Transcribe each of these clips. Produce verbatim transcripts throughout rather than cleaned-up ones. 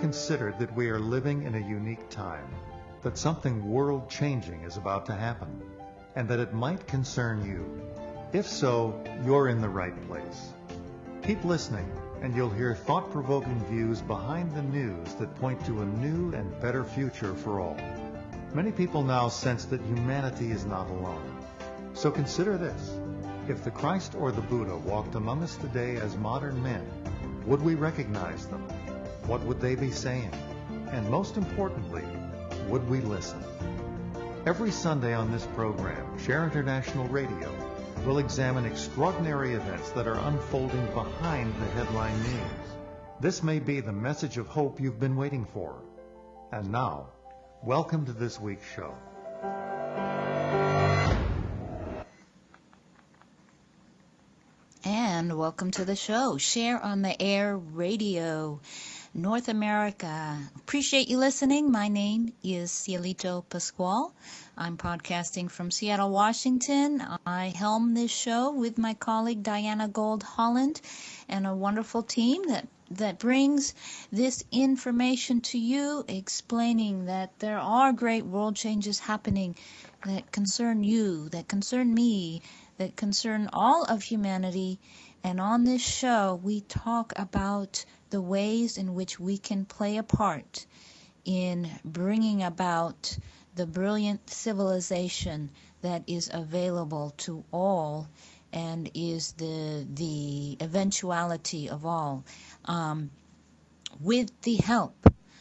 considered that we are living in a unique time, that something world-changing is about to happen, and that it might concern you? If so, you're in the right place. Keep listening, and you'll hear thought-provoking views behind the news that point to a new and better future for all. Many people now sense that humanity is not alone. So consider this. If the Christ or the Buddha walked among us today as modern men, would we recognize them? What would they be saying? And most importantly, would we listen? Every Sunday on this program, Share International Radio will examine extraordinary events that are unfolding behind the headline news. This may be the message of hope you've been waiting for. And now, welcome to this week's show. And welcome to the show, Share on the Air Radio, North America. Appreciate you listening. My name is Cielito Pascual. I'm podcasting from Seattle, Washington. I helm this show with my colleague Diana Gold Holland and a wonderful team that that brings this information to you, explaining that there are great world changes happening that concern you, that concern me, that concern all of humanity. And on this show, we talk about the ways in which we can play a part in bringing about the brilliant civilization that is available to all and is the the eventuality of all, um, with the help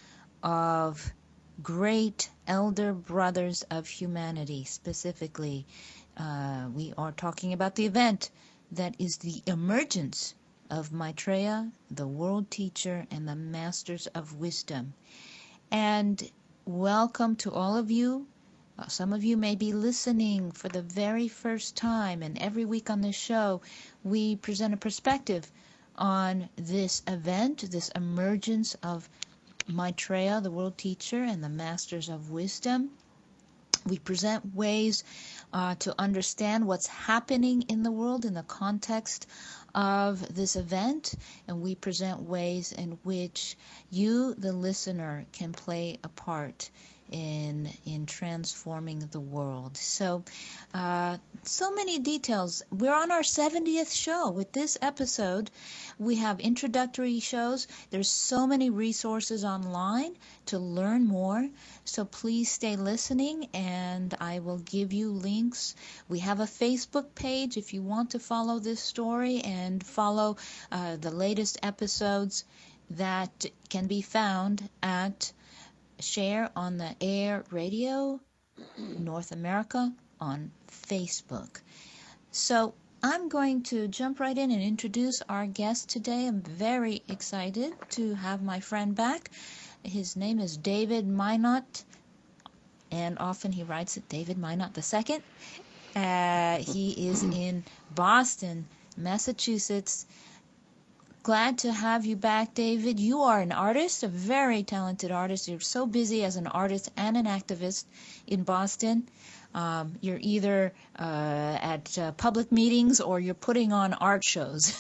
of great elder brothers of humanity. Specifically, uh, we are talking about the event that is the emergence of Maitreya, the world teacher, and the masters of wisdom. And welcome to all of you. Uh, some of you may be listening for the very first time, and every week on this show, we present a perspective on this event, this emergence of Maitreya, the world teacher, and the masters of wisdom. We present ways uh, to understand what's happening in the world in the context of this event, and we present ways in which you, the listener, can play a part in in transforming the world. So, uh, so many details. We're on our seventieth show with this episode. We have introductory shows. There's so many resources online to learn more. So please stay listening, and I will give you links. We have a Facebook page if you want to follow this story and follow uh, the latest episodes that can be found at Share on the Air Radio North America on Facebook. So I'm going to jump right in and introduce our guest today. I'm very excited to have my friend back. His name is David Minot, and often he writes it David Minot the Second. Uh, he is in Boston, Massachusetts. Glad to have you back, David. You are an artist, a very talented artist. You're so busy as an artist and an activist in Boston. Um, you're either uh, at uh, public meetings or you're putting on art shows.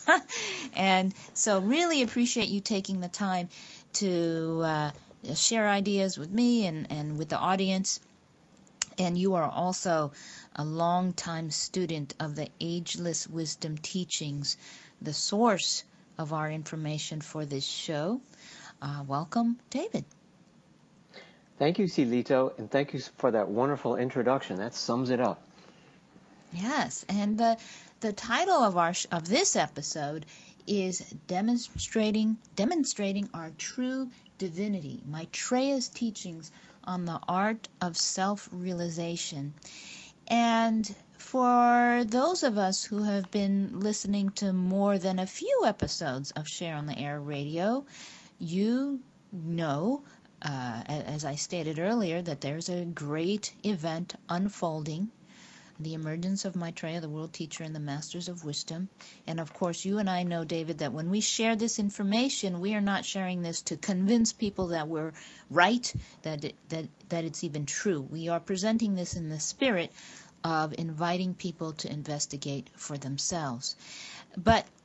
And so really appreciate you taking the time to uh, share ideas with me and, and with the audience. And you are also a longtime student of the Ageless Wisdom Teachings, the source of our information for this show. Uh, welcome, David. Thank you, Cielito, and thank you for that wonderful introduction. That sums it up. Yes, and the the title of our sh- of this episode is demonstrating demonstrating our true divinity, Maitreya's teachings on the art of self-realization. And for those of us who have been listening to more than a few episodes of Share on the Air Radio, you know, uh, as I stated earlier, that there's a great event unfolding, the emergence of Maitreya, the world teacher, and the masters of wisdom. And of course, you and I know, David, that when we share this information, we are not sharing this to convince people that we're right, that it, that that it's even true. We are presenting this in the spirit of inviting people to investigate for themselves. But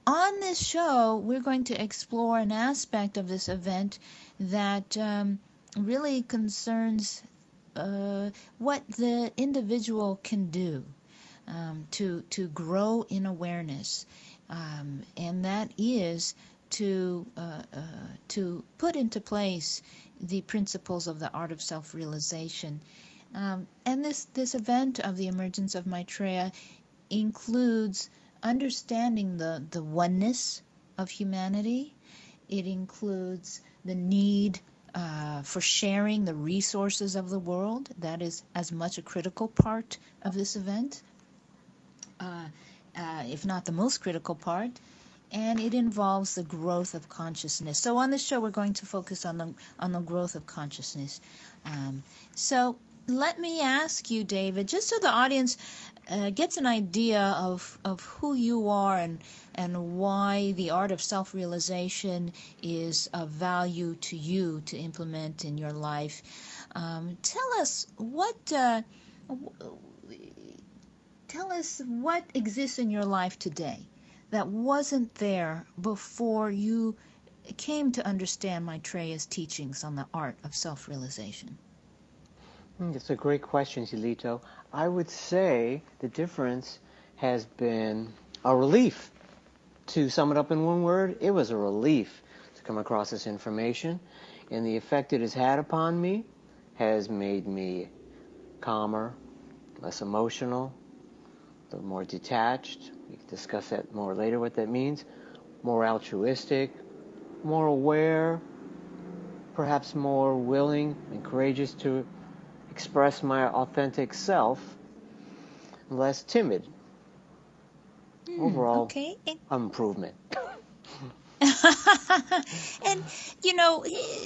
on this show, we're going to explore an aspect of this event that um, really concerns uh, what the individual can do um, to to grow in awareness, um, and that is to uh, uh, to put into place the principles of the art of self-realization. Um, and this this event of the emergence of Maitreya includes understanding the, the oneness of humanity. It includes the need uh, for sharing the resources of the world. That is as much a critical part of this event, uh, uh, if not the most critical part. And it involves the growth of consciousness. So on this show, we're going to focus on the on the growth of consciousness. Um, so let me ask you, David, just so the audience uh, gets an idea of, of who you are and and why the art of self-realization is of value to you to implement in your life. Um, tell us what uh, tell us what exists in your life today that wasn't there before you came to understand Maitreya's teachings on the art of self-realization. That's a great question, Zilito. I would say the difference has been a relief. To sum it up in one word, it was a relief to come across this information, and the effect it has had upon me has made me calmer, less emotional, a little more detached. We can discuss that more later, what that means. More altruistic, more aware, perhaps more willing and courageous to express my authentic self, less timid. Hmm, Overall, okay. improvement. And, you know,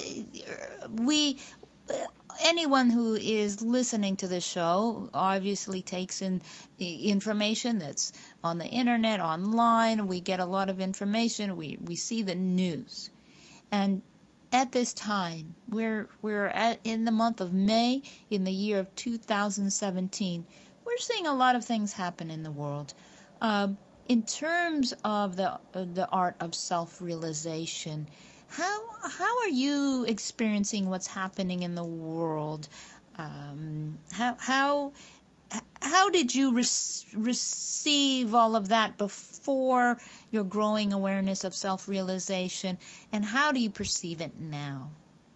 we, anyone who is listening to the show obviously takes in information that's on the internet, online. We get a lot of information. We, we see the news. And at this time, we're we're at, in the month of May in the year of two thousand seventeen. We're seeing a lot of things happen in the world. Uh, in terms of the uh, the art of self-realization, how how are you experiencing what's happening in the world? Um, how how how did you re- receive all of that before your growing awareness of self-realization, and how do you perceive it now?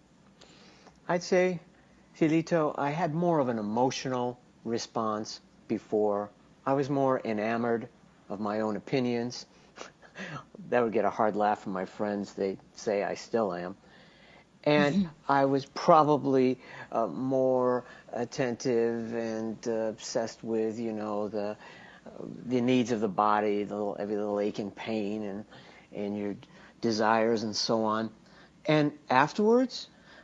I'd say, Filito, I had more of an emotional response before. I was more enamored of my own opinions. That would get a hard laugh from my friends. They say I still am. And I was probably uh, more attentive and uh, obsessed with, you know, the uh, the needs of the body, the little, every little ache and pain, and and your desires and so on. And afterwards,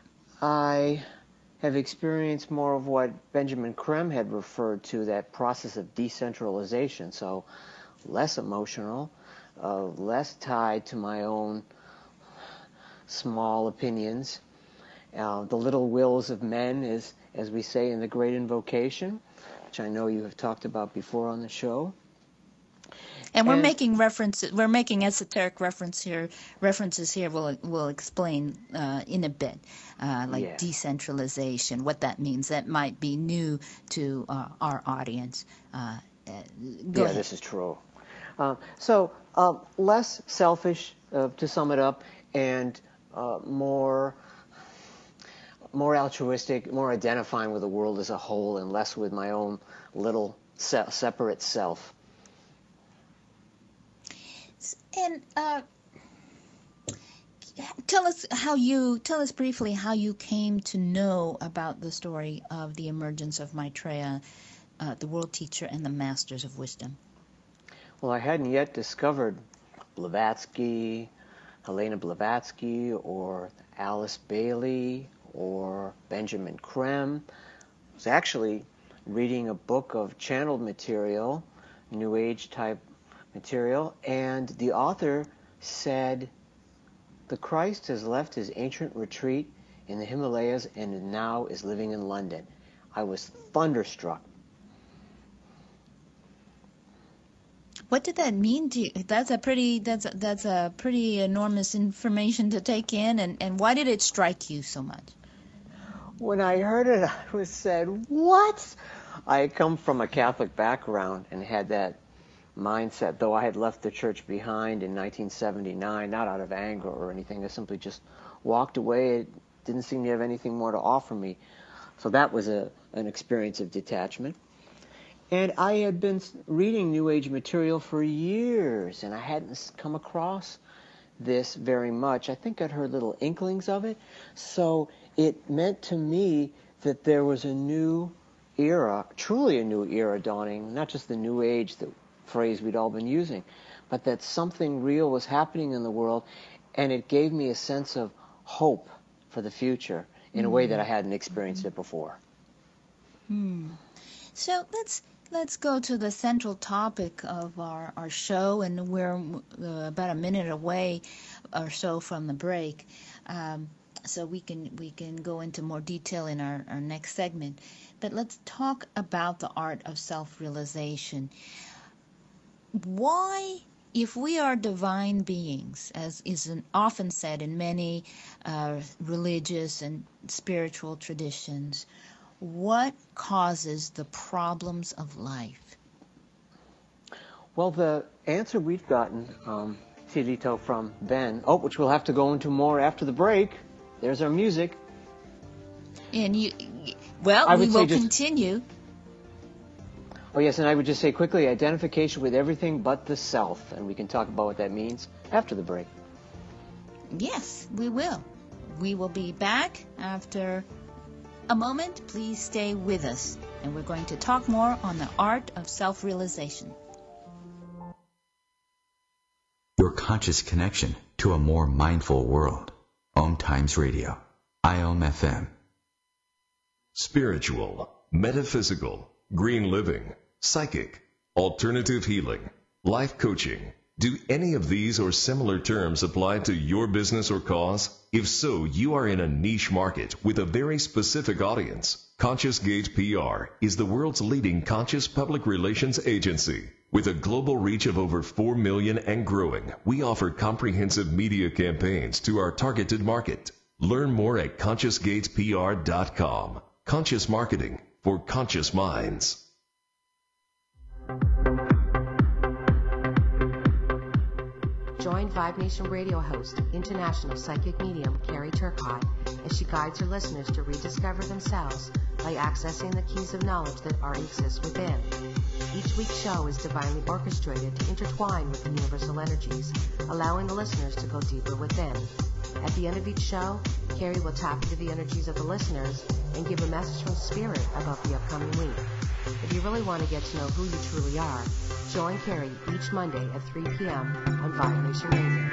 I have experienced more of what Benjamin Creme had referred to, that process of decentralization. So less emotional, uh, less tied to my own small opinions. Uh, the little wills of men, is, as we say in the Great Invocation, which I know you have talked about before on the show. And we're And making references. We're making esoteric reference here. References here. We'll we'll explain uh, in a bit, uh, like yeah, decentralization, what that means. That might be new to uh, our audience. Uh, uh, go yeah, ahead. this is true. Uh, so uh, less selfish, uh, to sum it up, and uh, more more altruistic, more identifying with the world as a whole, and less with my own little se- separate self. And uh, tell us how you tell us briefly how you came to know about the story of the emergence of Maitreya, uh, the world teacher and the masters of wisdom. Well, I hadn't yet discovered Blavatsky, Helena Blavatsky, or Alice Bailey, or Benjamin Creme. I was actually reading a book of channeled material, New Age type material, and the author said, the Christ has left his ancient retreat in the Himalayas and now is living in London. I was thunderstruck. What did that mean to you? That's a pretty that's a, that's a pretty enormous information to take in, and, and why did it strike you so much? When I heard it, I was said, what? I had come from a Catholic background and had that mindset, though I had left the church behind in nineteen seventy-nine, not out of anger or anything. I simply just walked away. It didn't seem to have anything more to offer me. So that was a, an experience of detachment. And I had been reading New Age material for years, and I hadn't come across this very much. I think I'd heard little inklings of it. So it meant to me that there was a new era, truly a new era dawning, not just the New Age, the phrase we'd all been using, but that something real was happening in the world, and it gave me a sense of hope for the future in mm. a way that I hadn't experienced mm. it before. Hmm. So let's let's go to the central topic of our, our show, and we're uh, about a minute away or so from the break. Um, so we can we can go into more detail in our, our next segment. But let's talk about the art of self-realization. Why, if we are divine beings, as is often said in many uh, religious and spiritual traditions, what causes the problems of life? Well, the answer we've gotten, um, Cielito, from Ben, oh, which we'll have to go into more after the break. There's our music. And you, well, I we would will say just, continue. Oh, yes, and I would just say quickly, identification with everything but the self, and we can talk about what that means after the break. Yes, we will. We will be back after a moment. Please stay with us, and we're going to talk more on the art of self-realization. Your conscious connection to a more mindful world. Om Times Radio, I O M F M. Spiritual, metaphysical, green living, psychic, alternative healing, life coaching. Do any of these or similar terms apply to your business or cause? If so, you are in a niche market with a very specific audience. Conscious Gate P R is the world's leading conscious public relations agency. With a global reach of over four million and growing, we offer comprehensive media campaigns to our targeted market. Learn more at conscious gate p r dot com. Conscious marketing for conscious minds. Join Vibe Nation radio host, international psychic medium Carrie Turcotte, as she guides her listeners to rediscover themselves by accessing the keys of knowledge that already exist within. Each week's show is divinely orchestrated to intertwine with the universal energies, allowing the listeners to go deeper within. At the end of each show, Carrie will tap into the energies of the listeners and give a message from Spirit about the upcoming week. If you really want to get to know who you truly are, join Carrie each Monday at three p.m. on Vibe Nation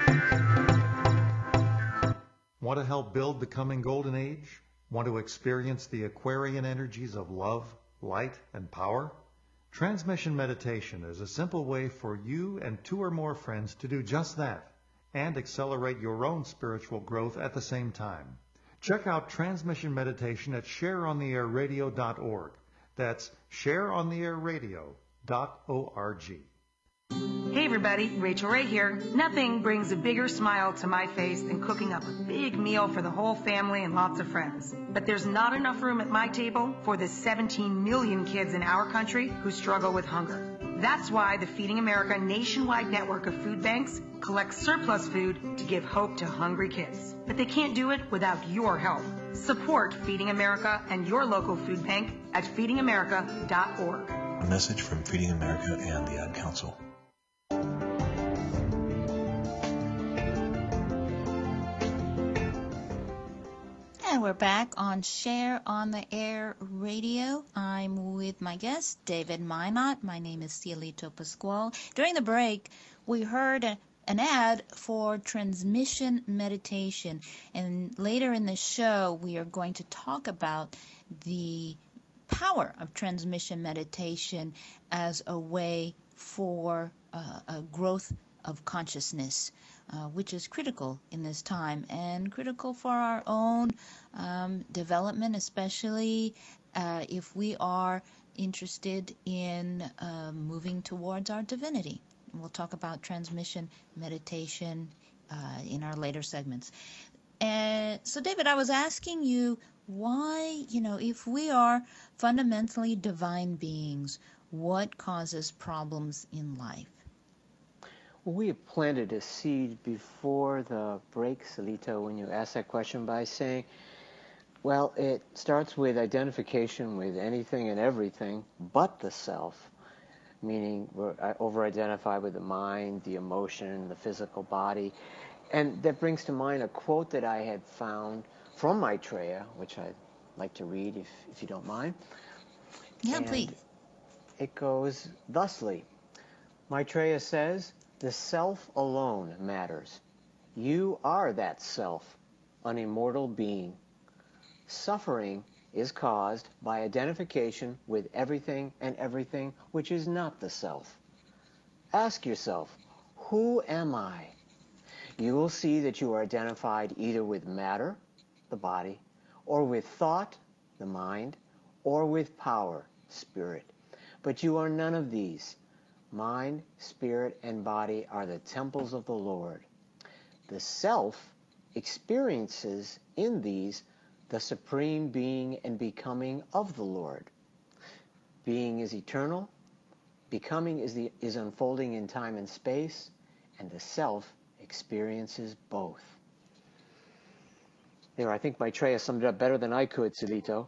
Radio. Want to help build the coming golden age? Want to experience the Aquarian energies of love, light, and power? Transmission meditation is a simple way for you and two or more friends to do just that and accelerate your own spiritual growth at the same time. Check out Transmission Meditation at share on the air radio dot org. That's share on the air radio dot org. Hey everybody, Rachel Ray here. Nothing brings a bigger smile to my face than cooking up a big meal for the whole family and lots of friends. But there's not enough room at my table for the seventeen million kids in our country who struggle with hunger. That's why the Feeding America nationwide network of food banks collects surplus food to give hope to hungry kids. But they can't do it without your help. Support Feeding America and your local food bank at feeding america dot org. A message from Feeding America and the Ad Council. And we're back on Share on the Air Radio. I'm with my guest, David Minot. My name is Cielito Pascual. During the break, we heard a, an ad for transmission meditation. And later in the show, we are going to talk about the power of transmission meditation as a way for uh, a growth of consciousness. Uh, which is critical in this time and critical for our own um, development, especially uh, if we are interested in uh, moving towards our divinity. we'll talk about transmission, meditation uh, in our later segments. And so, David, I was asking you why, you know, if we are fundamentally divine beings, what causes problems in life? Well, we have planted a seed before the break, Celito, when you asked that question by saying, well, it starts with identification with anything and everything but the self, meaning we're over-identified with the mind, the emotion, the physical body. And that brings to mind a quote that I had found from Maitreya, which I'd like to read if, if you don't mind. Yeah, and please. It goes thusly. Maitreya says, "The self alone matters. You are that self, an immortal being. Suffering is caused by identification with everything and everything which is not the self. Ask yourself, who am I? You will see that you are identified either with matter, the body, or with thought, the mind, or with power, spirit. But you are none of these. Mind, spirit, and body are the temples of the Lord. The self experiences in these the supreme being and becoming of the Lord. Being is eternal, becoming is, the, is unfolding in time and space, and the self experiences both." There, I think Maitreya summed it up better than I could, Celito.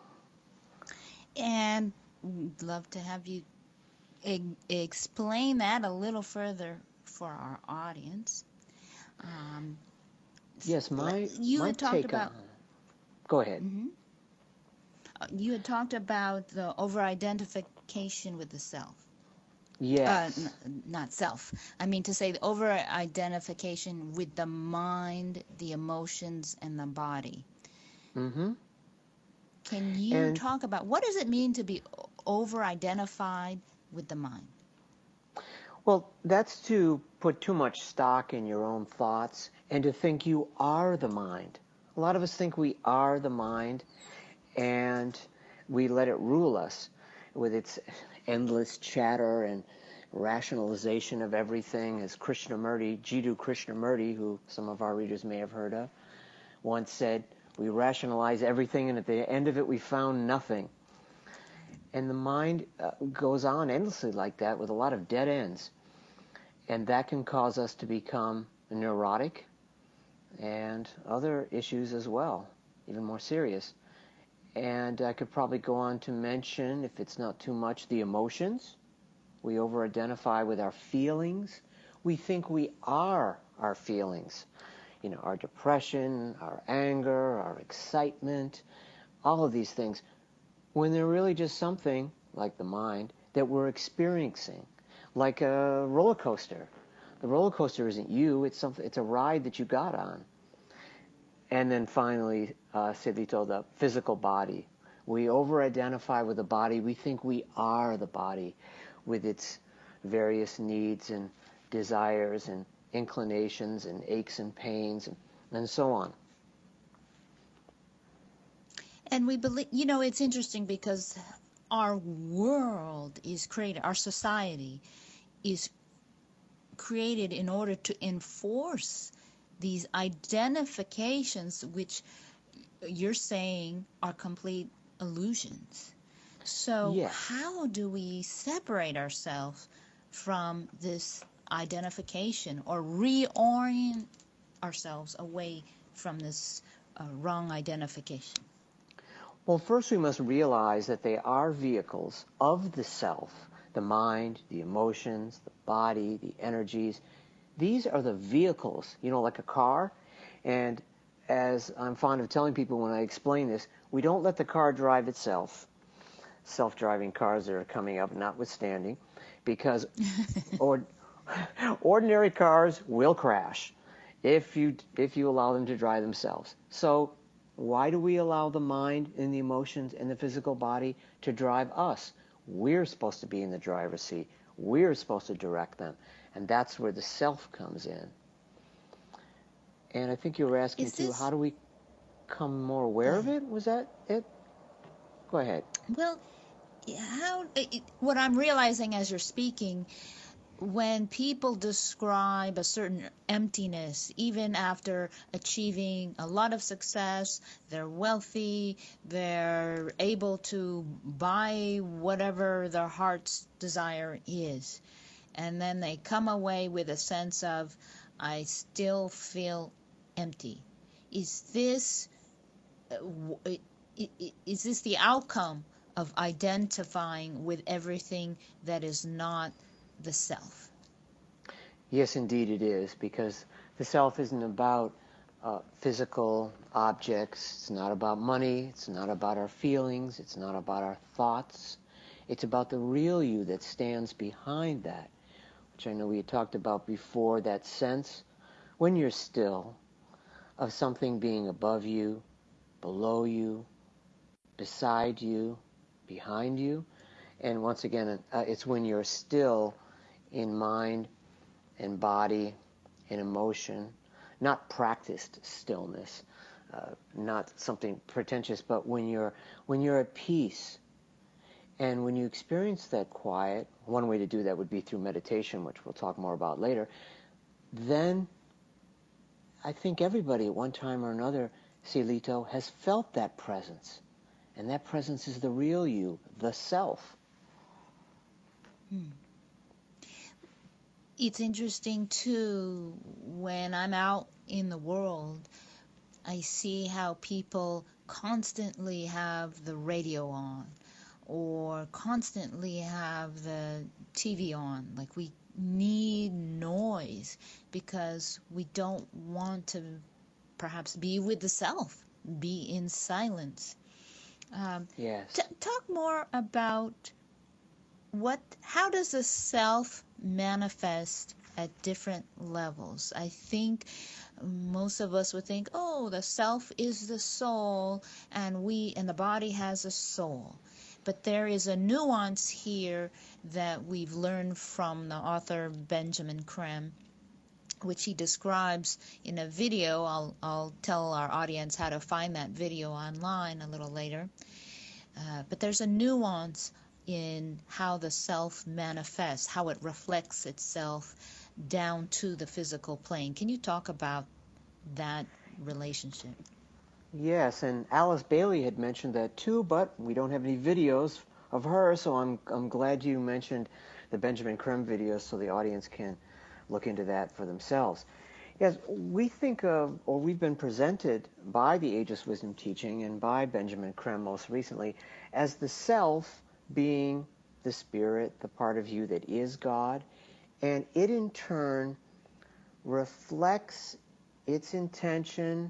And we'd love to have you e- explain that a little further for our audience. Um, Yes, my, you my had talked take about. on... Go ahead. Mm-hmm. You had talked about the over-identification with the self. Yes. Uh, n- not self. I mean to say the over-identification with the mind, the emotions, and the body. Mm-hmm. Can you And talk about what does it mean to be over-identified with the mind? Well, that's to put too much stock in your own thoughts and to think you are the mind. A lot of us think we are the mind, and we let it rule us with its endless chatter and rationalization of everything, as Krishnamurti, Jiddu Krishnamurti, who some of our readers may have heard of, once said, "We rationalize everything, and at the end of it, we found nothing." And the mind uh, goes on endlessly like that with a lot of dead ends. And that can cause us to become neurotic and other issues as well, even more serious. And I could probably go on to mention, if it's not too much, the emotions. We over-identify with our feelings. We think we are our feelings. You know, our depression, our anger, our excitement, all of these things, when they're really just something, like the mind, that we're experiencing, like a roller coaster. The roller coaster isn't you, it's something, it's a ride that you got on. And then finally, uh, Celito, the physical body. We over-identify with the body. We think we are the body with its various needs and desires and inclinations and aches and pains and, and so on. And we believe, you know, it's interesting because our world is created, our society is created in order to enforce these identifications, which you're saying are complete illusions. So Yes. how do we separate ourselves from this identification or reorient ourselves away from this uh, wrong identification? Well, first we must realize that they are vehicles of the self, the mind, the emotions, the body, the energies. These are the vehicles, you know, like a car. And as I'm fond of telling people when I explain this, we don't let the car drive itself. Self-driving cars that are coming up notwithstanding, because or, ordinary cars will crash if you if you allow them to drive themselves. So why do we allow the mind and the emotions and the physical body to drive us? We're supposed to be in the driver's seat. We're supposed to direct them. And that's where the self comes in. And I think you were asking, Is too, this- how do we become more aware of it? Was that it? Go ahead. Well, how it, what I'm realizing as you're speaking, when people describe a certain emptiness, even after achieving a lot of success, they're wealthy, they're able to buy whatever their heart's desire is, and then they come away with a sense of, I still feel empty. Is this is this the outcome of identifying with everything that is not the self? Yes, indeed it is, because the self isn't about uh, physical objects. It's not about money. It's not about our feelings. It's not about our thoughts. It's about the real you that stands behind that, which I know we had talked about before, that sense when you're still of something being above you, below you, beside you, behind you. And once again, uh, it's when you're still in mind and body and emotion, not practiced stillness, uh, not something pretentious, but when you're when you're at peace. And when you experience that quiet, one way to do that would be through meditation, which we'll talk more about later, then I think everybody at one time or another, Cielito, has felt that presence. And that presence is the real you, the self. Hmm. It's interesting, too, when I'm out in the world, I see how people constantly have the radio on or constantly have the T V on. Like, we need noise because we don't want to perhaps be with the self, be in silence. Um, yes. T- talk more about what, how does the self manifest at different levels? I think most of us would think, oh, the self is the soul, and we, and the body has a soul. But there is a nuance here that we've learned from the author Benjamin Creme, which he describes in a video. I'll, I'll tell our audience how to find that video online a little later. Uh, but there's a nuance in how the self manifests, how it reflects itself down to the physical plane. Can you talk about that relationship? Yes, and Alice Bailey had mentioned that too, but we don't have any videos of her, so I'm I'm glad you mentioned the Benjamin Creme videos so the audience can look into that for themselves. Yes, we think of, or we've been presented by the Ageless Wisdom teaching and by Benjamin Creme most recently, as the self being the spirit, the part of you that is God, and it in turn reflects its intention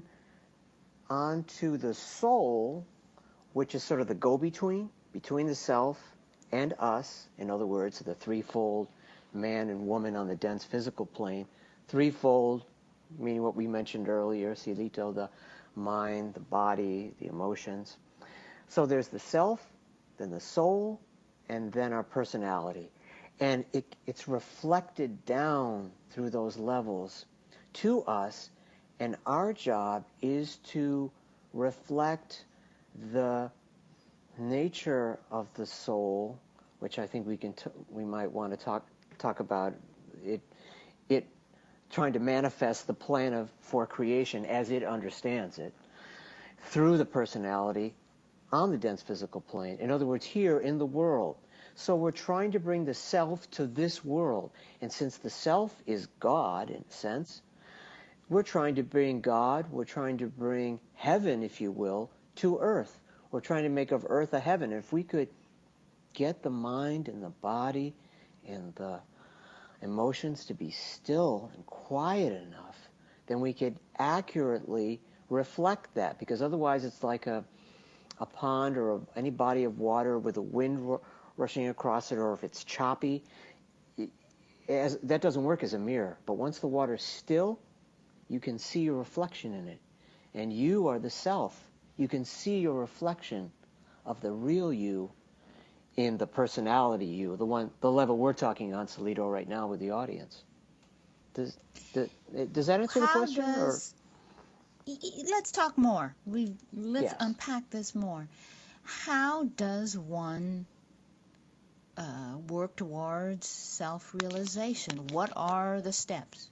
onto the soul, which is sort of the go-between, between the self and us. In other words, the threefold man and woman on the dense physical plane. Threefold, meaning what we mentioned earlier, Cielito, the mind, the body, the emotions. So there's the self, then the soul, and then our personality. And it, it's reflected down through those levels to us, and our job is to reflect the nature of the soul, which I think we can t- we might want to talk talk about it it trying to manifest the plan of for creation as it understands it through the personality on the dense physical plane. In other words, here in the world. So we're trying to bring the self to this world, and since the self is God in a sense, we're trying to bring God, we're trying to bring heaven, if you will, to earth. We're trying to make of earth a heaven. If we could get the mind and the body and the emotions to be still and quiet enough, then we could accurately reflect that. Because otherwise it's like a, a pond or a, any body of water with the wind ru- rushing across it, or if it's choppy. It, as, that doesn't work as a mirror. But once the water's still, you can see your reflection in it. And you are the self. You can see your reflection of the real you in the personality you, the one, the level we're talking on, Cielito, right now with the audience. Does does, does that answer How the question? Does, or? Let's talk more. We let's yes. unpack this more. How does one uh, work towards self-realization? What are the steps?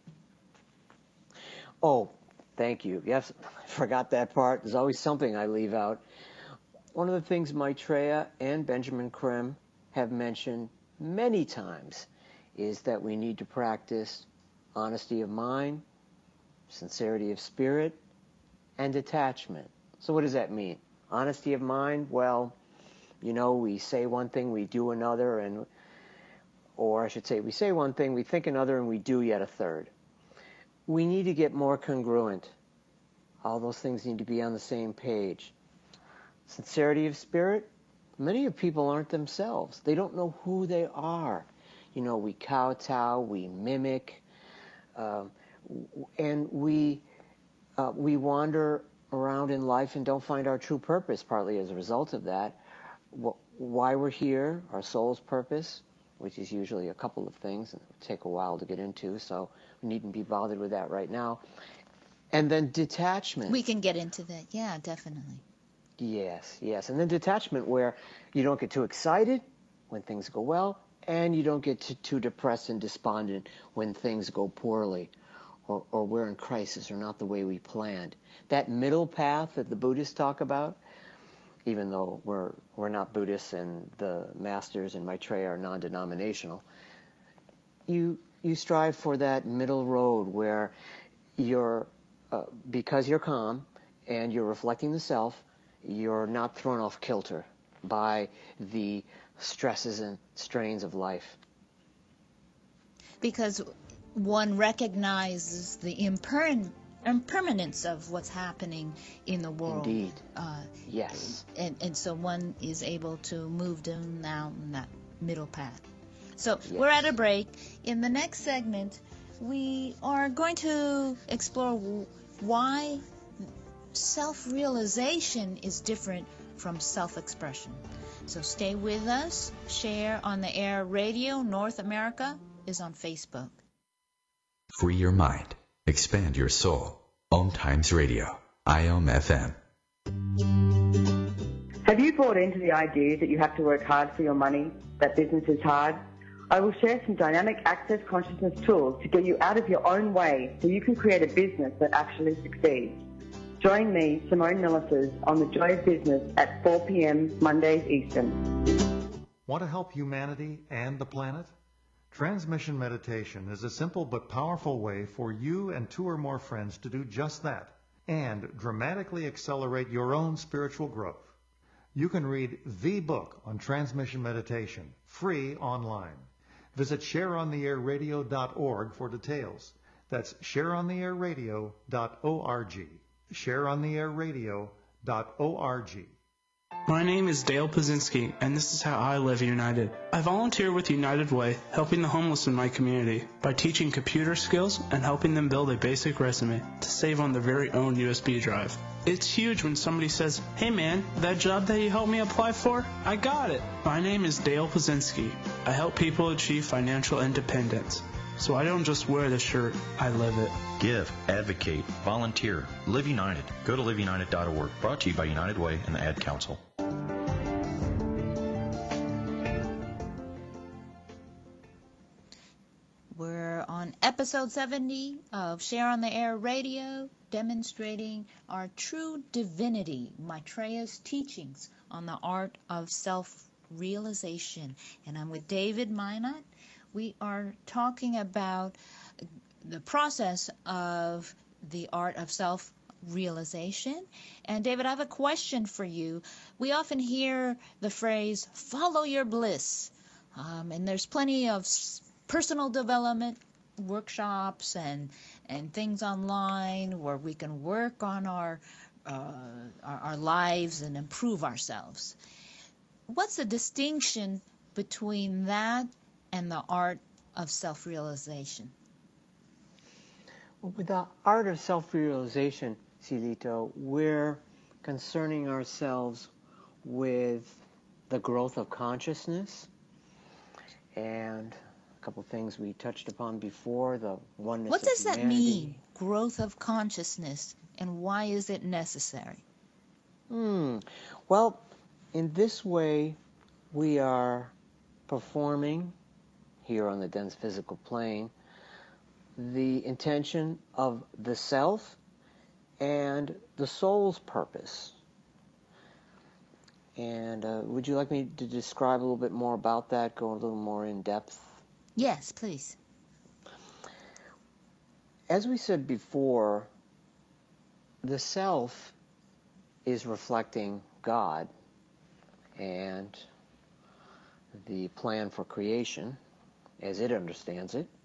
Oh, thank you. Yes, I forgot that part. There's always something I leave out. One of the things Maitreya and Benjamin Creme have mentioned many times is that we need to practice honesty of mind, sincerity of spirit, and detachment. So what does that mean? Honesty of mind, well, you know, we say one thing, we do another, and or I should say, we say one thing, we think another, and we do yet a third. We need to get more congruent. All those things need to be on the same page. Sincerity of spirit, many of people aren't themselves. They don't know who they are. You know, we kowtow, we mimic, uh, and we uh, we wander around in life and don't find our true purpose, partly as a result of that. Why we're here, our soul's purpose, which is usually a couple of things, and it would take a while to get into, so we needn't be bothered with that right now. And then detachment. We can get into that, yeah, definitely. Yes, yes. And then detachment, where you don't get too excited when things go well, and you don't get too, too depressed and despondent when things go poorly, or, or we're in crisis or not the way we planned. That middle path that the Buddhists talk about, even though we're we're not Buddhists and the masters in Maitreya are non-denominational, you you strive for that middle road where you're, uh, because you're calm and you're reflecting the self, you're not thrown off kilter by the stresses and strains of life. Because one recognizes the imper- impermanence of what's happening in the world. Indeed. Uh, yes. And, and so one is able to move down now that middle path. So yes. We're at a break. In the next segment, we are going to explore why self-realization is different from self-expression. So stay with us. Share on the Air Radio North America is on Facebook. Free your mind. Expand your soul. Om Times Radio. I O M F M. Have you bought into the idea that you have to work hard for your money, that business is hard? I will share some dynamic access consciousness tools to get you out of your own way so you can create a business that actually succeeds. Join me, Simone Millicers, on The Joy of Business at four p.m. Mondays Eastern. Want to help humanity and the planet? Transmission meditation is a simple but powerful way for you and two or more friends to do just that and dramatically accelerate your own spiritual growth. You can read the book on transmission meditation free online. Visit share on the air radio dot org for details. That's share on the air radio dot org. share on the air radio dot org. My name is Dale Pazinski, and this is how I live united. I volunteer with United Way, helping the homeless in my community by teaching computer skills and helping them build a basic resume to save on their very own U S B drive. It's huge when somebody says, "Hey man, that job that you helped me apply for, I got it." My name is Dale Pazinski. I help people achieve financial independence. So I don't just wear the shirt, I live it. Give, advocate, volunteer, Live United. Go to live united dot org. Brought to you by United Way and the Ad Council. We're on episode seventy of Share on the Air Radio, demonstrating our true divinity, Maitreya's teachings on the art of self-realization. And I'm with David Minot. We are talking about the process of the art of self-realization. And David, I have a question for you. We often hear the phrase, follow your bliss. Um, and there's plenty of personal development workshops and and things online where we can work on our, uh, our, our lives and improve ourselves. What's the distinction between that and the art of self-realization? Well, with the art of self-realization, Silito, we're concerning ourselves with the growth of consciousness and a couple of things we touched upon before, the oneness What of does that humanity. mean, growth of consciousness, and why is it necessary? Hmm. Well, in this way, we are performing here on the dense physical plane the intention of the self and the soul's purpose. And uh, would you like me to describe a little bit more about that, go a little more in depth? Yes, please. As we said before, the self is reflecting God and the plan for creation as it understands it,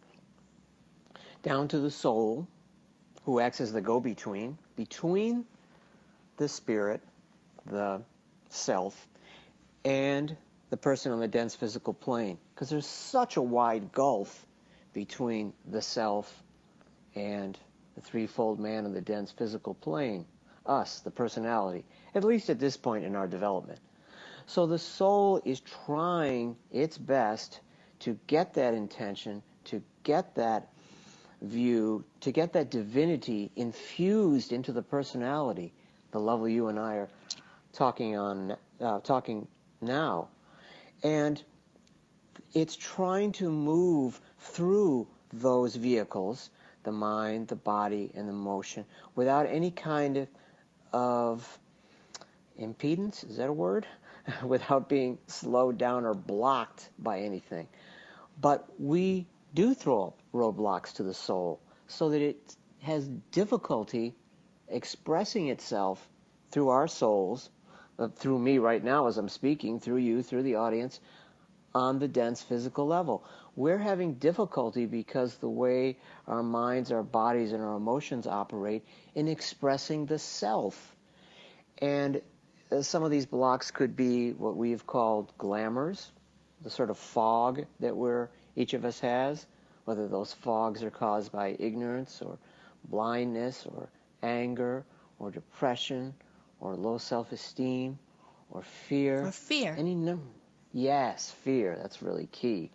down to the soul, who acts as the go-between, between the spirit, the self, and the person on the dense physical plane. Because there's such a wide gulf between the self and the threefold man on the dense physical plane, us, the personality, at least at this point in our development. So the soul is trying its best to get that intention, to get that view, to get that divinity infused into the personality, the level you and I are talking on, uh, talking now. And it's trying to move through those vehicles, the mind, the body, and the motion, without any kind of, of impedance, is that a word? Without being slowed down or blocked by anything. But we do throw up roadblocks to the soul so that it has difficulty expressing itself through our souls, uh, through me right now as I'm speaking, through you, through the audience, on the dense physical level. We're having difficulty because the way our minds, our bodies, and our emotions operate in expressing the self. And uh, some of these blocks could be what we've called glamours, the sort of fog that we're, each of us has, whether those fogs are caused by ignorance or blindness or anger or depression or low self-esteem or fear. Or fear. Any number. Yes, fear. That's really key.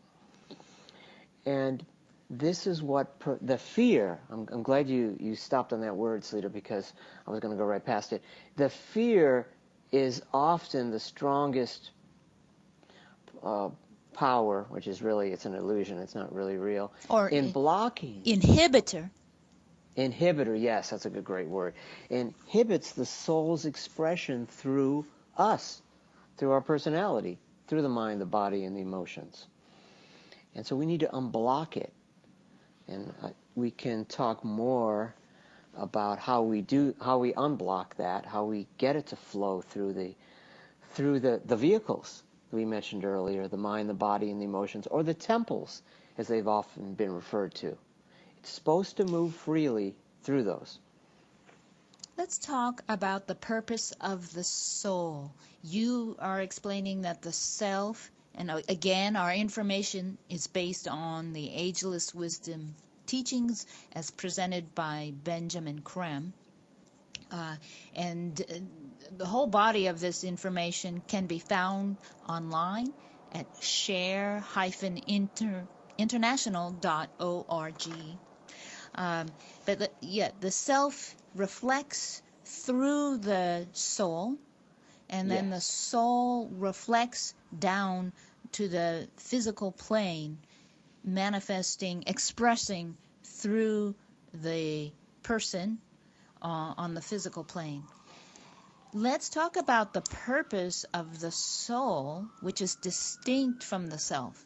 And this is what per, the fear, I'm, I'm glad you, you stopped on that word, Salito, because I was going to go right past it. The fear is often the strongest uh, power, which is really, it's an illusion, it's not really real, or in blocking. Inhibitor. Inhibitor, yes, that's a good, great word. Inhibits the soul's expression through us, through our personality, through the mind, the body, and the emotions. And so we need to unblock it. And uh, we can talk more about how we do, how we unblock that, how we get it to flow through the, through the, the vehicles we mentioned earlier, the mind, the body, and the emotions, or the temples, as they've often been referred to. It's supposed to move freely through those. Let's talk about the purpose of the soul. You are explaining that the self, and again, our information is based on the Ageless Wisdom teachings as presented by Benjamin Creme. Uh, and uh, the whole body of this information can be found online at share dash international dot org. Um, but the, yeah, the self reflects through the soul, and then yes. the soul reflects down to the physical plane, manifesting, expressing through the person uh, on the physical plane. Let's talk about the purpose of the soul, which is distinct from the self.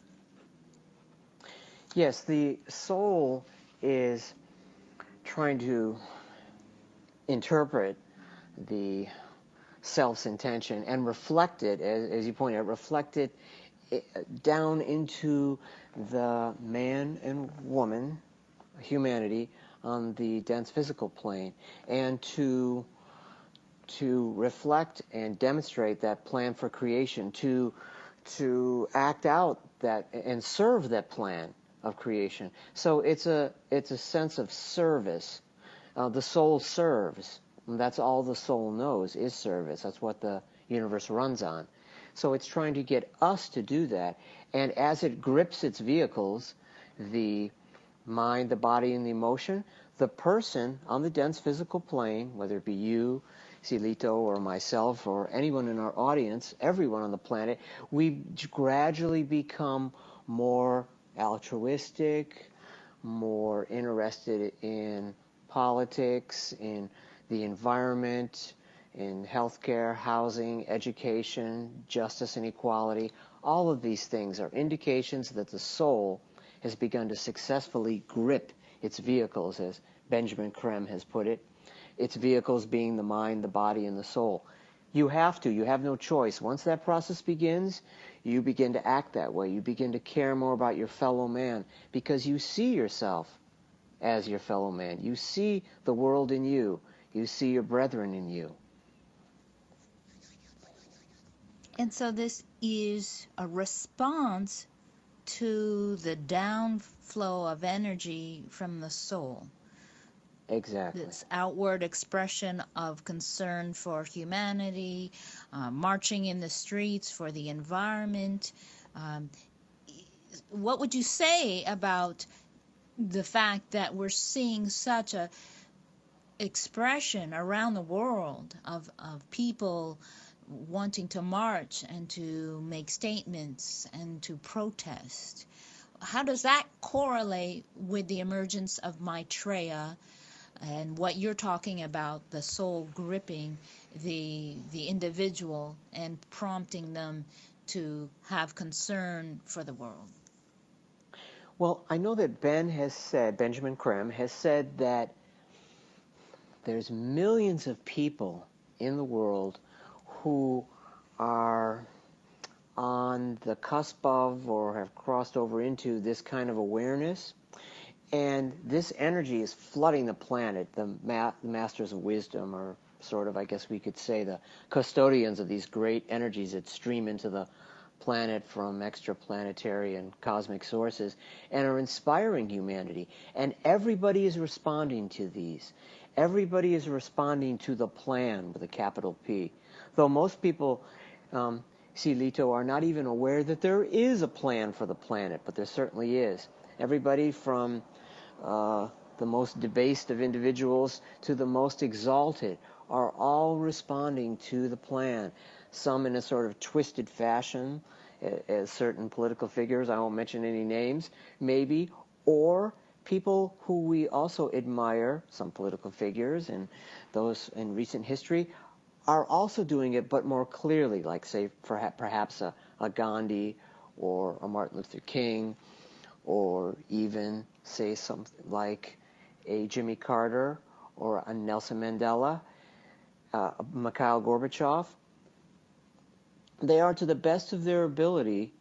Yes, the soul is trying to interpret the self's intention and reflect it, as, as you pointed out, reflect it down into the man and woman, humanity, on the dense physical plane, and to to reflect and demonstrate that plan for creation, to to act out that and serve that plan of creation. So it's a it's a sense of service. Uh, the soul serves. And that's all the soul knows is service. That's what the universe runs on. So it's trying to get us to do that. And as it grips its vehicles, the mind, the body, and the emotion, the person on the dense physical plane, whether it be you, Cielito or myself or anyone in our audience, everyone on the planet, we gradually become more altruistic, more interested in politics, in the environment, in healthcare, housing, education, justice and equality. All of these things are indications that the soul has begun to successfully grip its vehicles, as Benjamin Creme has put it, its vehicles being the mind, the body, and the soul. You have to. You have no choice. Once that process begins, you begin to act that way. You begin to care more about your fellow man because you see yourself as your fellow man. You see the world in you. You see your brethren in you. And so this is a response to the downflow of energy from the soul. Exactly. This outward expression of concern for humanity, uh, marching in the streets for the environment. Um, what would you say about the fact that we're seeing such a expression around the world of, of people wanting to march and to make statements and to protest? How does that correlate with the emergence of Maitreya and what you're talking about, the soul gripping the the individual and prompting them to have concern for the world? Well, I know that Ben has said, Benjamin Creme has said that there's millions of people in the world who are on the cusp of or have crossed over into this kind of awareness. And this energy is flooding the planet. The, ma- the masters of wisdom are sort of, I guess we could say, the custodians of these great energies that stream into the planet from extraplanetary and cosmic sources and are inspiring humanity. And everybody is responding to these. Everybody is responding to the plan with a capital P. Though most people, um, Cielito, are not even aware that there is a plan for the planet, but there certainly is. Everybody from uh, the most debased of individuals to the most exalted are all responding to the plan. Some in a sort of twisted fashion, as certain political figures, I won't mention any names, maybe, or people who we also admire, some political figures and those in recent history, are also doing it, but more clearly, like, say, perhaps a, a Gandhi or a Martin Luther King, or even, say, something like a Jimmy Carter or a Nelson Mandela, uh, Mikhail Gorbachev. They are, to the best of their ability,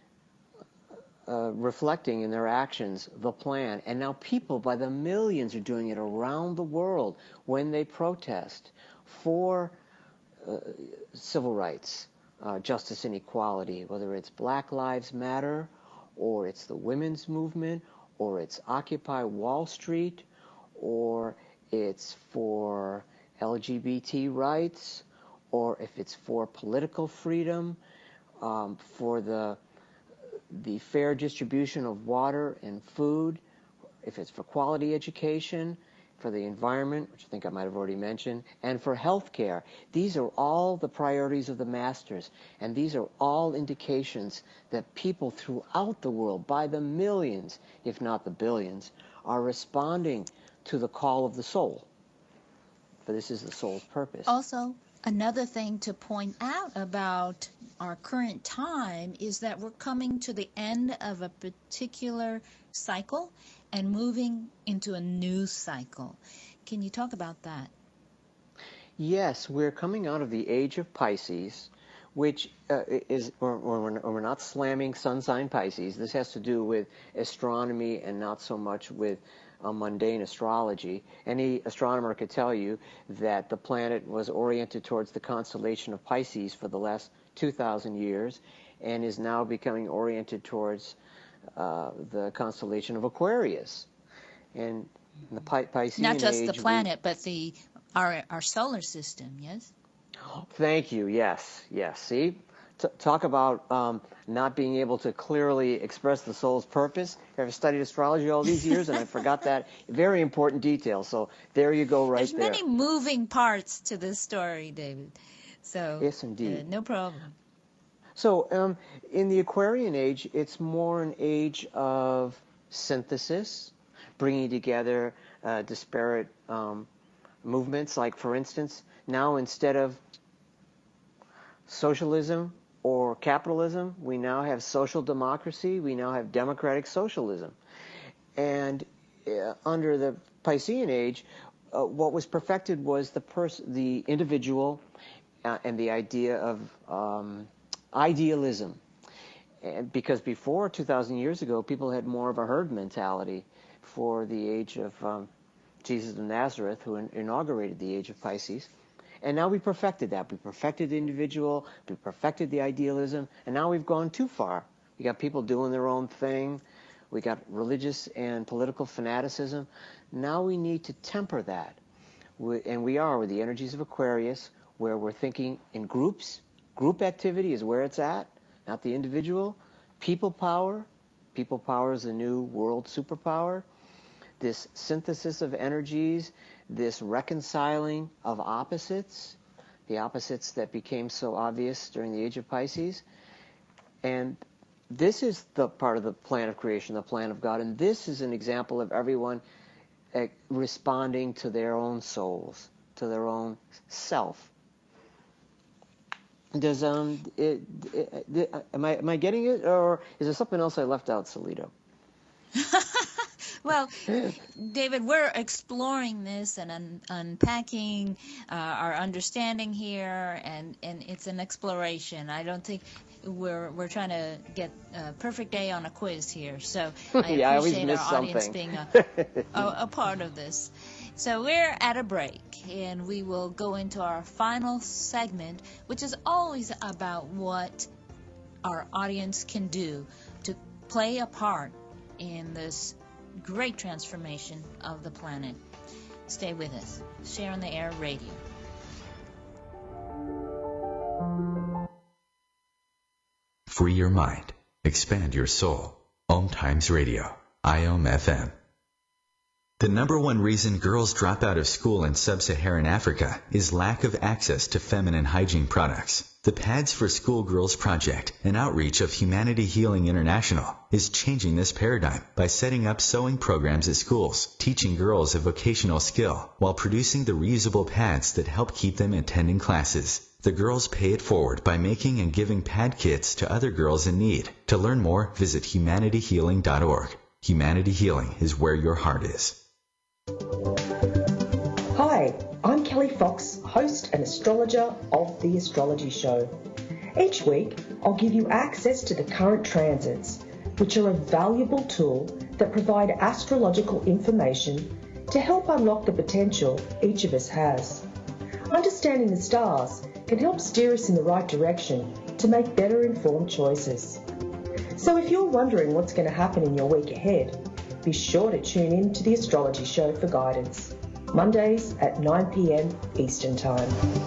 uh, reflecting in their actions the plan. And now people by the millions are doing it around the world when they protest for uh, civil rights, uh, justice and equality, whether it's Black Lives Matter, or it's the women's movement, or it's Occupy Wall Street, or it's for L G B T rights, or if it's for political freedom, um, for the the fair distribution of water and food, if it's for quality education, for the environment, which I think I might have already mentioned, and for health care. These are all the priorities of the masters, and these are all indications that people throughout the world, by the millions, if not the billions, are responding to the call of the soul. For this is the soul's purpose. Also, another thing to point out about our current time is that we're coming to the end of a particular cycle and moving into a new cycle. Can you talk about that? Yes, we're coming out of the age of Pisces, which uh, is, or, or we're not slamming sun sign Pisces. This has to do with astronomy and not so much with uh, mundane astrology. Any astronomer could tell you that the planet was oriented towards the constellation of Pisces for the last two thousand years and is now becoming oriented towards uh, the constellation of Aquarius. And the Pi- Piscean Not just age, the planet, we, but the our our solar system, yes? Thank you, yes, yes. See? T- talk about um, not being able to clearly express the soul's purpose. I've studied astrology all these years, and I forgot that very important detail. So there you go, right There's there. There's many moving parts to this story, David. So yes, indeed. Uh, no problem. So um, in the Aquarian age, it's more an age of synthesis, bringing together uh, disparate um, movements. Like, for instance, now instead of socialism or capitalism, we now have social democracy, we now have democratic socialism. And uh, under the Piscean age, uh, what was perfected was the pers- the individual uh, and the idea of um, idealism. And because before two thousand years ago, people had more of a herd mentality for the age of um, Jesus of Nazareth, who in- inaugurated the age of Pisces. And now we perfected that. We perfected the individual, we perfected the idealism, and now we've gone too far. We got people doing their own thing. We got religious and political fanaticism. Now we need to temper that. We, and we are with the energies of Aquarius, where we're thinking in groups. Group activity is where it's at, not the individual. People power. People power is the new world superpower. This synthesis of energies, this reconciling of opposites, the opposites that became so obvious during the age of Pisces. And this is the part of the plan of creation, the plan of God. And this is an example of everyone uh, responding to their own souls, to their own self. Does um, it, it, it, am I am I getting it, or is there something else I left out, Salito? Well, David, we're exploring this and un- unpacking uh, our understanding here, and, and it's an exploration. I don't think we're we're trying to get a perfect day on a quiz here. So I yeah, appreciate I our audience something. being a, a, a part of this. So we're at a break, and we will go into our final segment, which is always about what our audience can do to play a part in this great transformation of the planet. Stay with us. Share on the Air Radio. Free your mind. Expand your soul. Om Times Radio. I O M F M. The number one reason girls drop out of school in sub-Saharan Africa is lack of access to feminine hygiene products. The Pads for Schoolgirls Project, an outreach of Humanity Healing International, is changing this paradigm by setting up sewing programs at schools, teaching girls a vocational skill, while producing the reusable pads that help keep them attending classes. The girls pay it forward by making and giving pad kits to other girls in need. To learn more, visit humanity healing dot org. Humanity Healing is where your heart is. Hi, I'm Kelly Fox, host and astrologer of The Astrology Show. Each week, I'll give you access to the current transits, which are a valuable tool that provide astrological information to help unlock the potential each of us has. Understanding the stars can help steer us in the right direction to make better informed choices. So if you're wondering what's going to happen in your week ahead, be sure to tune in to The Astrology Show for guidance. Mondays at nine p.m. Eastern Time.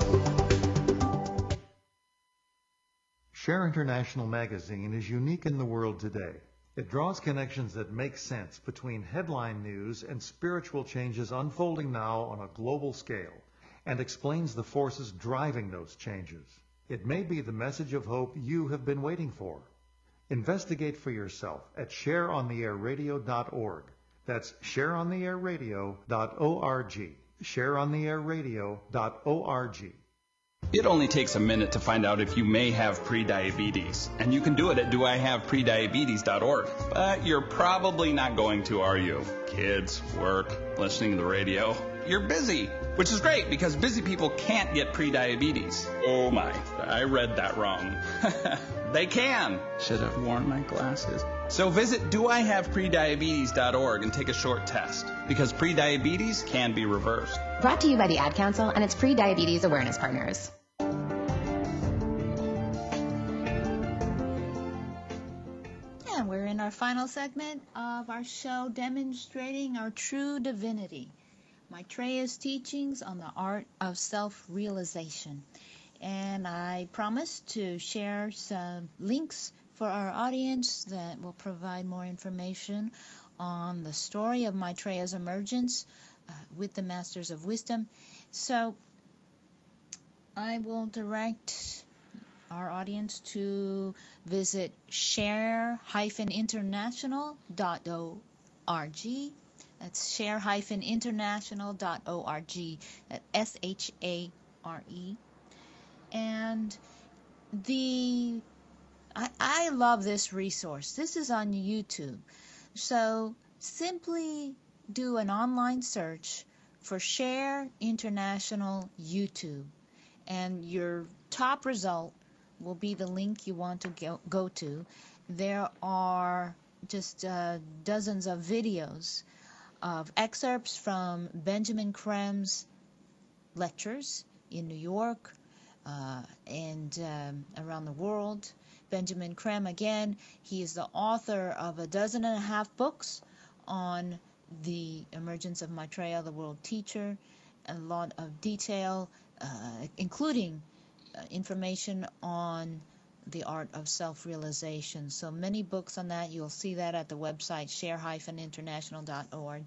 Share International Magazine is unique in the world today. It draws connections that make sense between headline news and spiritual changes unfolding now on a global scale, and explains the forces driving those changes. It may be the message of hope you have been waiting for. Investigate for yourself at share on the air radio dot org. That's share on the air radio dot org. share on the air radio dot org. It only takes a minute to find out if you may have prediabetes, and you can do it at do I have prediabetes dot org. But you're probably not going to, are you? Kids, work, listening to the radio. You're busy, which is great because busy people can't get prediabetes. Oh my, I read that wrong. They can. Should have worn my glasses. So visit do I have prediabetes dot org and take a short test, because prediabetes can be reversed. Brought to you by the Ad Council and its pre-diabetes awareness partners. And we're in our final segment of our show, demonstrating our true divinity. Maitreya's teachings on the art of self-realization. And I promise to share some links for our audience that will provide more information on the story of Maitreya's emergence uh, with the Masters of Wisdom. So I will direct our audience to visit share dash international dot org. That's share dash international dot org. That's S H A R E. And the I, I love this resource. This is on YouTube. So simply do an online search for Share International YouTube, and your top result will be the link you want to go, go to. There are just uh, dozens of videos of excerpts from Benjamin Creme's lectures in New York uh, and um, around the world. Benjamin Creme, again, he is the author of a dozen and a half books on the emergence of Maitreya, the world teacher, a lot of detail, uh, including uh, information on the art of self-realization. So many books on that. You'll see that at the website share dash international dot org.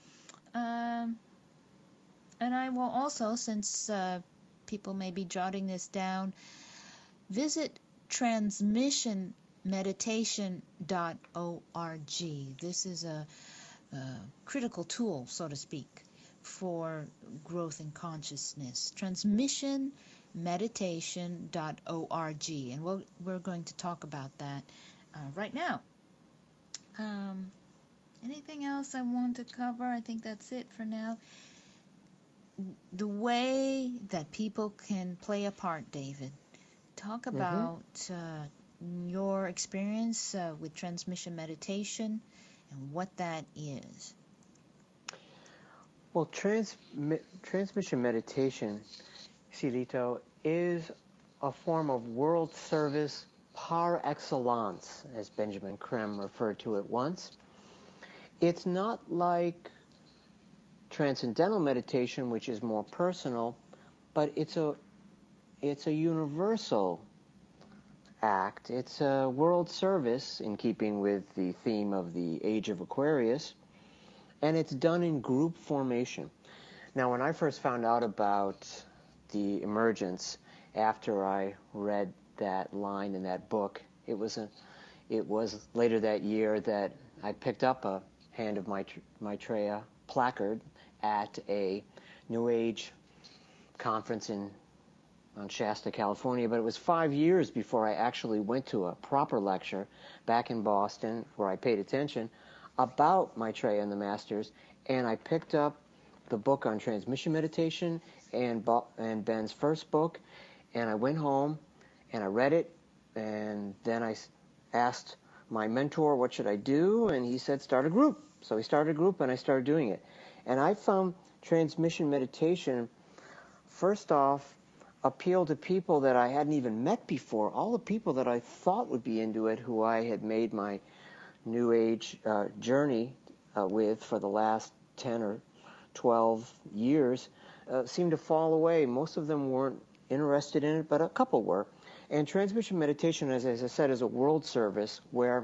Um, and I will also, since uh, people may be jotting this down, visit transmission meditation dot org. This is a, a critical tool, so to speak, for growth in consciousness. transmission meditation dot org. And we'll, we're going to talk about that uh, right now. Um, anything else I want to cover? I think that's it for now. The way that people can play a part, David. Talk about mm-hmm. uh, your experience uh, with transmission meditation and what that is. Well, trans- transmission meditation, Cielito, is a form of world service par excellence, as Benjamin Creme referred to it once. It's not like transcendental meditation, which is more personal, but it's a it's a universal act. It's a world service in keeping with the theme of the Age of Aquarius, and it's done in group formation. Now, when I first found out about the emergence after I read that line in that book, it was a, it was later that year that I picked up a Hand of Maitreya placard at a New Age conference in on Shasta, California, but it was five years before I actually went to a proper lecture back in Boston where I paid attention about Maitreya and the Masters, and I picked up the book on transmission meditation and and Ben's first book, and I went home and I read it, and then I asked my mentor, what should I do? And he said, start a group. So he started a group, and I started doing it. And I found transmission meditation, first off, appeal to people that I hadn't even met before, all the people that I thought would be into it, who I had made my New Age uh, journey uh, with for the last ten or twelve years, uh, seemed to fall away. Most of them weren't interested in it, but a couple were. And transmission meditation, as, as I said, is a world service where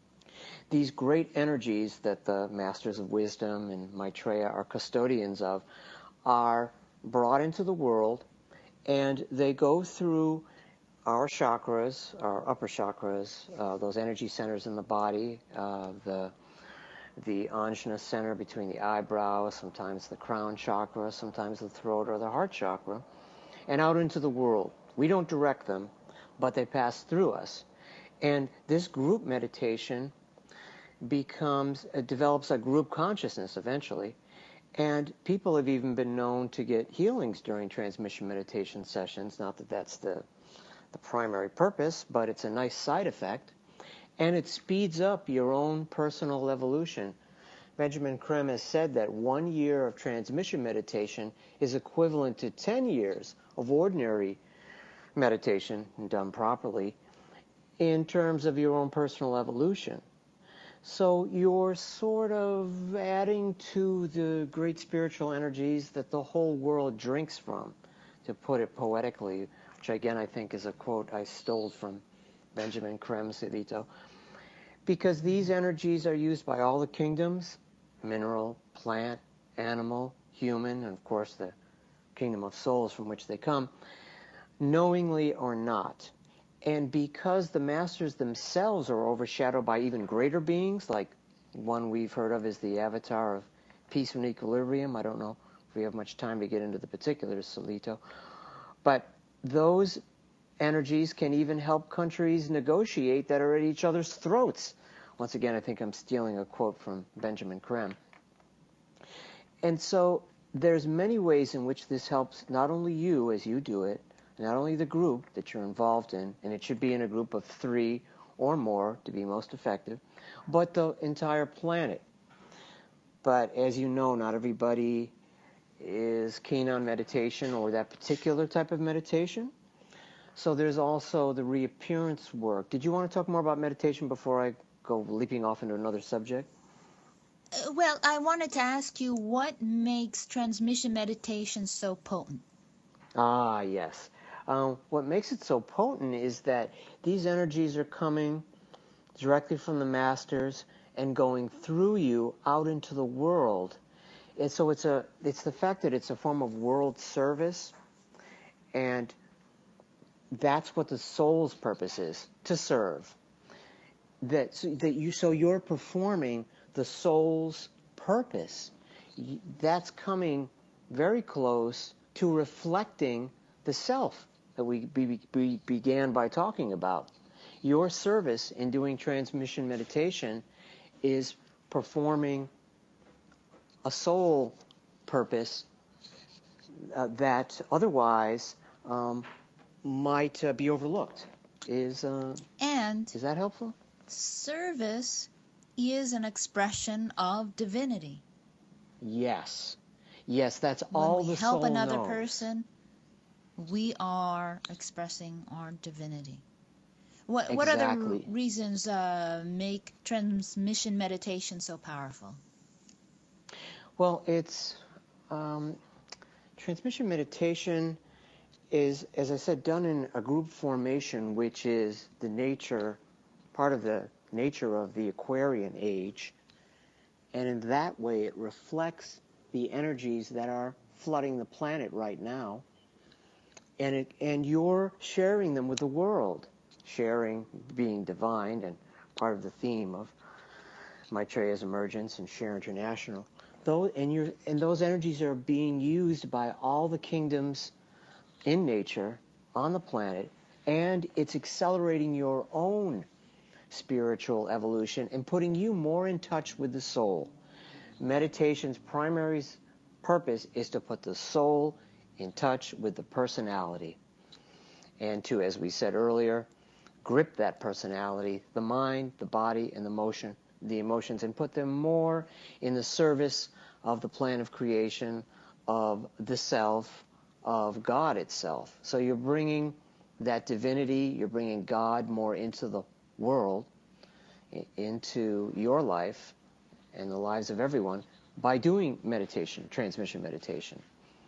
these great energies that the Masters of Wisdom and Maitreya are custodians of are brought into the world, and they go through our chakras, our upper chakras, uh, those energy centers in the body, uh, the the Anjana center between the eyebrows, sometimes the crown chakra, sometimes the throat or the heart chakra, and out into the world. We don't direct them, but they pass through us. And this group meditation becomes, it develops a group consciousness eventually. And people have even been known to get healings during transmission meditation sessions. Not that that's the, the primary purpose, but it's a nice side effect. And it speeds up your own personal evolution. Benjamin Creme has said that one year of transmission meditation is equivalent to ten years of ordinary meditation, done properly, in terms of your own personal evolution. So you're sort of adding to the great spiritual energies that the whole world drinks from, to put it poetically, which again I think is a quote I stole from Benjamin Creme, Cielito, because these energies are used by all the kingdoms, mineral, plant, animal, human, and of course the kingdom of souls from which they come, knowingly or not. And because the masters themselves are overshadowed by even greater beings, like one we've heard of is the avatar of peace and equilibrium. I don't know if we have much time to get into the particulars, Cielito. But those energies can even help countries negotiate that are at each other's throats. Once again, I think I'm stealing a quote from Benjamin Creme. And so there's many ways in which this helps not only you as you do it, not only the group that you're involved in, and it should be in a group of three or more to be most effective, but the entire planet. But as you know, not everybody is keen on meditation or that particular type of meditation. So there's also the reappearance work. Did you want to talk more about meditation before I go leaping off into another subject? Uh, well, I wanted to ask you, what makes transmission meditation so potent? Ah, yes. Um, what makes it so potent is that these energies are coming directly from the masters and going through you out into the world. And so it's a it's the fact that it's a form of world service, and that's what the soul's purpose is, to serve. That so that you so you're performing the soul's purpose. That's coming very close to reflecting the self that we, be, we began by talking about. Your service in doing transmission meditation is performing a soul purpose uh, that otherwise um, might uh, be overlooked. Is uh, and is that helpful? Service is an expression of divinity. Yes, yes, that's when all we the help soul another knows. person, we are expressing our divinity. What Exactly. what other reasons uh, make transmission meditation so powerful? Well, it's um, transmission meditation is, as I said, done in a group formation, which is the nature, part of the nature of the Aquarian age, and in that way it reflects the energies that are flooding the planet right now, and it and you're sharing them with the world, sharing being divine, and part of the theme of Maitreya's emergence and Share International. Those, and, you're, and those energies are being used by all the kingdoms in nature, on the planet, and it's accelerating your own spiritual evolution and putting you more in touch with the soul. Meditation's primary purpose is to put the soul in touch with the personality, and to, as we said earlier, grip that personality, the mind, the body, and the motion, the emotions, and put them more in the service of the plan of creation, of the self, of God itself. So you're bringing that divinity, you're bringing God more into the world, into your life and the lives of everyone by doing meditation, transmission meditation.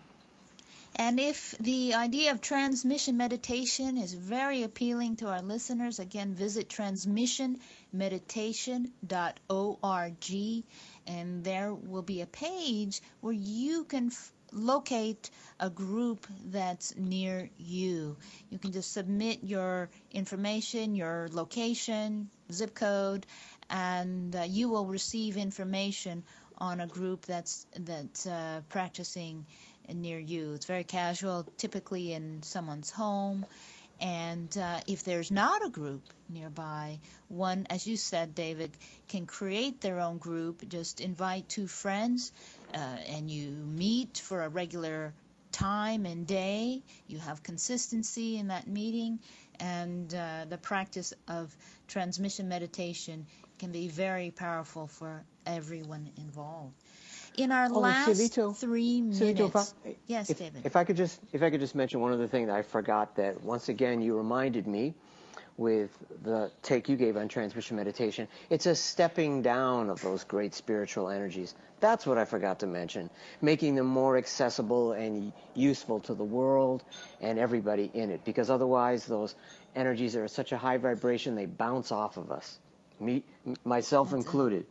And if the idea of transmission meditation is very appealing to our listeners, again, visit transmission meditation dot org, and there will be a page where you can f- locate a group that's near you. You can just submit your information, your location, zip code, and uh, you will receive information on a group that's that's uh, practicing near you. It's very casual, typically in someone's home. And uh, if there's not a group nearby, one, as you said, David, can create their own group. Just invite two friends, uh, and you meet for a regular time and day. You have consistency in that meeting, and uh, the practice of transmission meditation can be very powerful for everyone involved. In our Oh, last Cielito, three minutes, Cielito, if I, yes, if, David. If I could just, if I could just mention one other thing that I forgot, that once again you reminded me, with the take you gave on transmission meditation. It's a stepping down of those great spiritual energies. That's what I forgot to mention, making them more accessible and useful to the world and everybody in it, because otherwise those energies are at such a high vibration, they bounce off of us, me, myself That's included. It.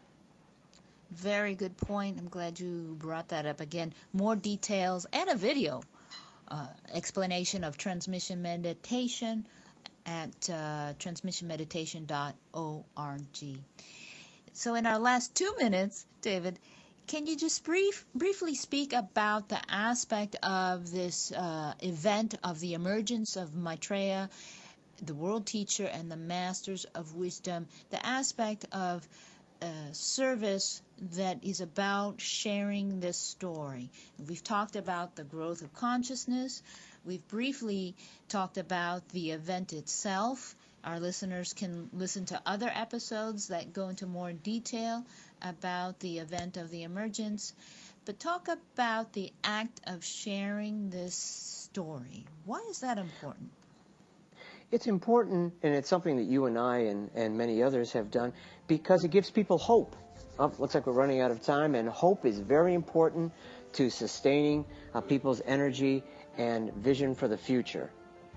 Very good point. I'm glad you brought that up again. More details and a video uh, explanation of transmission meditation at uh, transmission meditation dot org. So in our last two minutes, David, can you just brief, briefly speak about the aspect of this uh, event of the emergence of Maitreya, the world teacher, and the Masters of Wisdom, the aspect of uh, service that is about sharing this story? We've talked about the growth of consciousness. We've briefly talked about the event itself. Our listeners can listen to other episodes that go into more detail about the event of the emergence. But talk about the act of sharing this story. Why is that important? It's important, and it's something that you and I and, and many others have done, because it gives people hope. Oh, looks like we're running out of time, and hope is very important to sustaining uh, people's energy and vision for the future.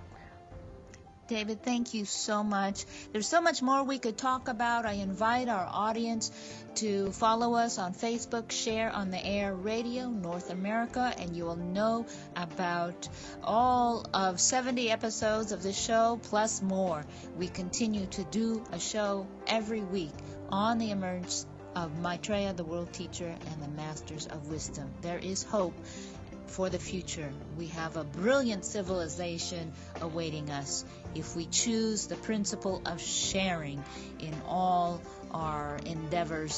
David, thank you so much. There's so much more we could talk about. I invite our audience to follow us on Facebook, Share on the Air Radio North America, and you will know about all of seventy episodes of the show, plus more. We continue to do a show every week on the emergence of Maitreya, the world teacher, and the Masters of Wisdom. There is hope for the future. We have a brilliant civilization awaiting us if we choose the principle of sharing in all our endeavors